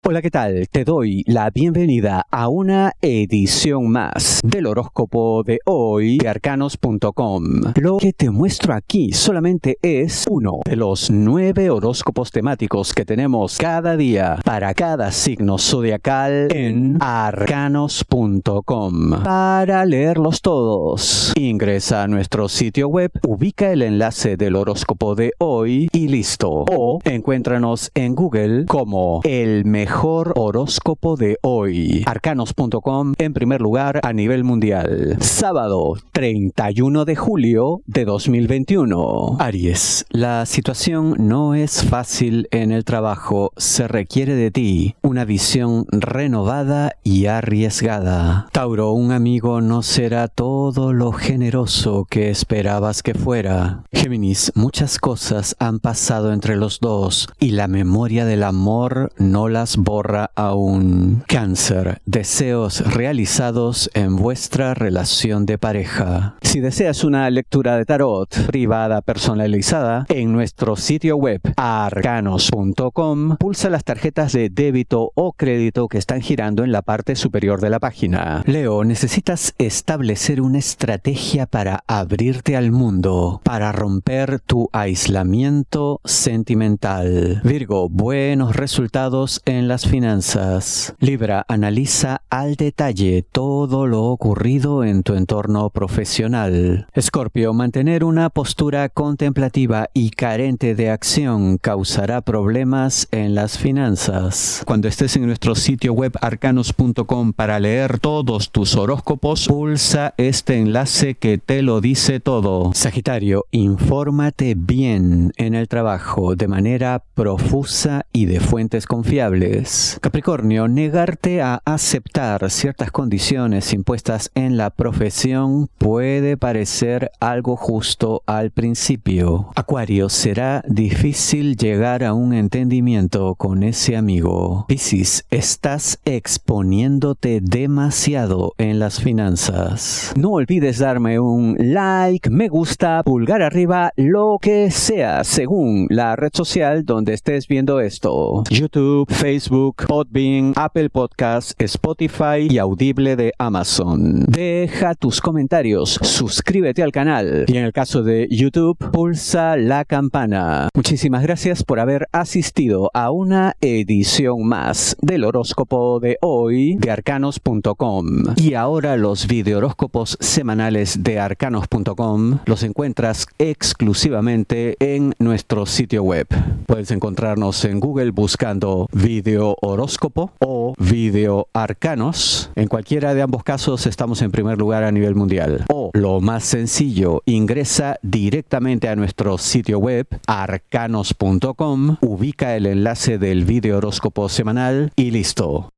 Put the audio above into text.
Hola, ¿qué tal? Te doy la bienvenida a una edición más del horóscopo de hoy de arcanos.com. Lo que te muestro aquí solamente es uno de los 9 horóscopos temáticos que tenemos cada día para cada signo zodiacal en arcanos.com. Para leerlos todos, ingresa a nuestro sitio web, ubica el enlace del horóscopo de hoy y listo. O encuéntranos en Google como el mejor horóscopo de hoy. Arcanos.com en primer lugar a nivel mundial. Sábado 31 de julio de 2021. Aries, la situación no es fácil en el trabajo. Se requiere de ti una visión renovada y arriesgada. Tauro, un amigo no será todo lo generoso que esperabas que fuera. Géminis, muchas cosas han pasado entre los dos y la memoria del amor no las borra aún. Cáncer, deseos realizados en vuestra relación de pareja. Si deseas una lectura de tarot privada personalizada, en nuestro sitio web arcanos.com pulsa las tarjetas de débito o crédito que están girando en la parte superior de la página. Leo, necesitas establecer una estrategia para abrirte al mundo, para romper tu aislamiento sentimental. Virgo, buenos resultados en las finanzas. Libra, analiza al detalle todo lo ocurrido en tu entorno profesional. Escorpio, mantener una postura contemplativa y carente de acción causará problemas en las finanzas. Cuando estés en nuestro sitio web arcanos.com para leer todos tus horóscopos, pulsa este enlace que te lo dice todo. Sagitario, infórmate bien en el trabajo de manera profusa y de fuentes confiables. Capricornio, negarte a aceptar ciertas condiciones impuestas en la profesión puede parecer algo justo al principio. Acuario, será difícil llegar a un entendimiento con ese amigo. Piscis, estás exponiéndote demasiado en las finanzas. No olvides darme un like, me gusta, pulgar arriba, lo que sea, según la red social donde estés viendo esto. YouTube, Facebook, Podbean, Apple Podcasts, Spotify y Audible de Amazon. Deja tus comentarios, suscríbete al canal y en el caso de YouTube, pulsa la campana. Muchísimas gracias por haber asistido a una edición más del horóscopo de hoy de arcanos.com. Y ahora los videohoróscopos semanales de arcanos.com los encuentras exclusivamente en nuestro sitio web. Puedes encontrarnos en Google buscando video horóscopo o video arcanos. En cualquiera de ambos casos estamos en primer lugar a nivel mundial. O lo más sencillo, ingresa directamente a nuestro sitio web arcanos.com, ubica el enlace del video horóscopo semanal y listo.